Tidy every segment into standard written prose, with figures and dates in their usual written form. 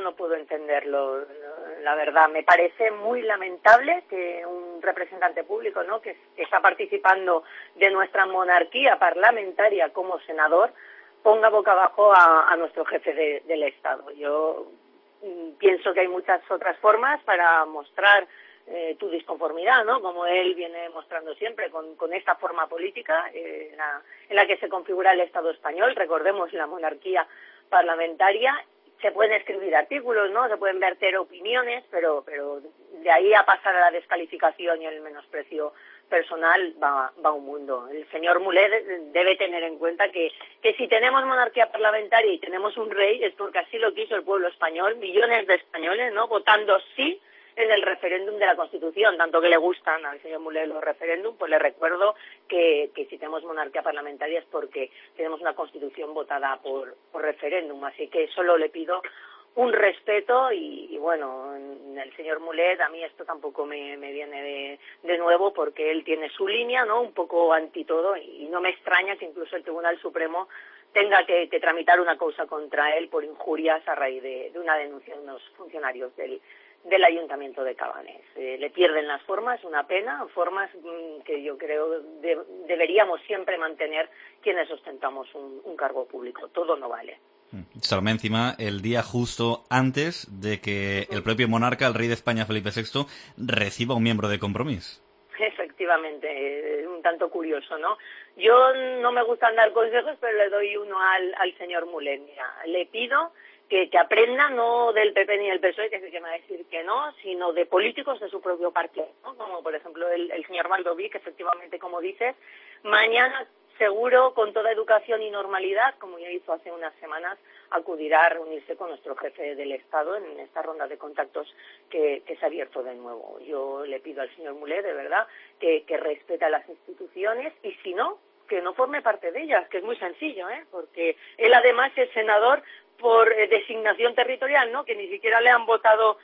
no puedo entenderlo, la verdad. Me parece muy lamentable que un representante público, ¿no?, que está participando de nuestra monarquía parlamentaria como senador, ponga boca abajo a nuestro jefe del Estado. Yo pienso que hay muchas otras formas para mostrar tu disconformidad, ¿no?, como él viene mostrando siempre con esta forma política en la que se configura el Estado español. Recordemos la monarquía parlamentaria. Se pueden escribir artículos, ¿no?, se pueden verter opiniones, pero de ahí a pasar a la descalificación y el menosprecio personal va un mundo. El señor Mulet debe tener en cuenta que si tenemos monarquía parlamentaria y tenemos un rey es porque así lo quiso el pueblo español, millones de españoles, ¿no?, votando sí en el referéndum de la Constitución. Tanto que le gustan al señor Mulet los referéndums, pues le recuerdo que si tenemos monarquía parlamentaria es porque tenemos una Constitución votada por referéndum. Así que solo le pido un respeto y bueno, el señor Mulet, a mí esto tampoco me viene de nuevo, porque él tiene su línea, ¿no?, un poco anti todo, y no me extraña que incluso el Tribunal Supremo tenga que tramitar una causa contra él por injurias a raíz de una denuncia de unos funcionarios del Ayuntamiento de Cabanes. Le pierden las formas, una pena, formas que yo creo deberíamos siempre mantener quienes ostentamos un cargo público. Todo no vale. Salomé, encima, el día justo antes de que el propio monarca, el rey de España, Felipe VI, reciba un miembro de Compromís. Efectivamente, un tanto curioso, ¿no? Yo no me gustan dar consejos, pero le doy uno al señor Mulet. Mira, le pido que aprenda no del PP ni del PSOE, que es el que me va a decir que no, sino de políticos de su propio partido, ¿no?, como por ejemplo el señor Baldoví, que efectivamente, como dices, mañana seguro, con toda educación y normalidad, como ya hizo hace unas semanas, acudirá a reunirse con nuestro jefe del Estado en esta ronda de contactos que se ha abierto de nuevo. Yo le pido al señor Mulet, de verdad, que respete a las instituciones, y si no, que no forme parte de ellas, que es muy sencillo, porque él además es senador por designación territorial, ¿no?, que ni siquiera le han votado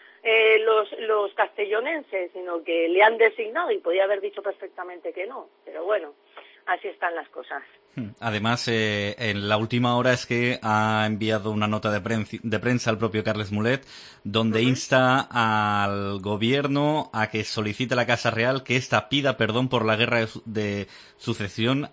los castellonenses, sino que le han designado, y podía haber dicho perfectamente que no, pero bueno, así están las cosas. Además, en la última hora es que ha enviado una nota de prensa al propio Carles Mulet, donde insta al gobierno a que solicite a la Casa Real que ésta pida perdón por la guerra de sucesión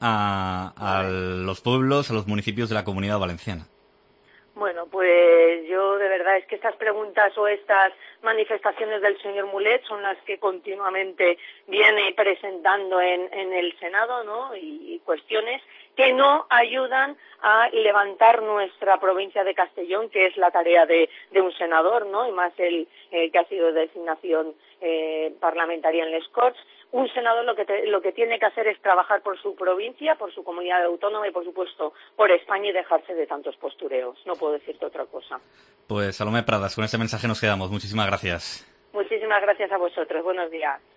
a los pueblos, a los municipios de la Comunidad Valenciana. Bueno, pues yo de verdad es que estas preguntas o estas manifestaciones del señor Mulet son las que continuamente viene presentando en el Senado, ¿no?, y cuestiones que no ayudan a levantar nuestra provincia de Castellón, que es la tarea de un senador, ¿no?, y más el que ha sido de designación parlamentaria en les Corts. Un senador lo que tiene que hacer es trabajar por su provincia, por su comunidad autónoma y, por supuesto, por España, y dejarse de tantos postureos. No puedo decirte otra cosa. Pues Salomé Pradas, con este mensaje nos quedamos. Muchísimas gracias. Muchísimas gracias a vosotros. Buenos días.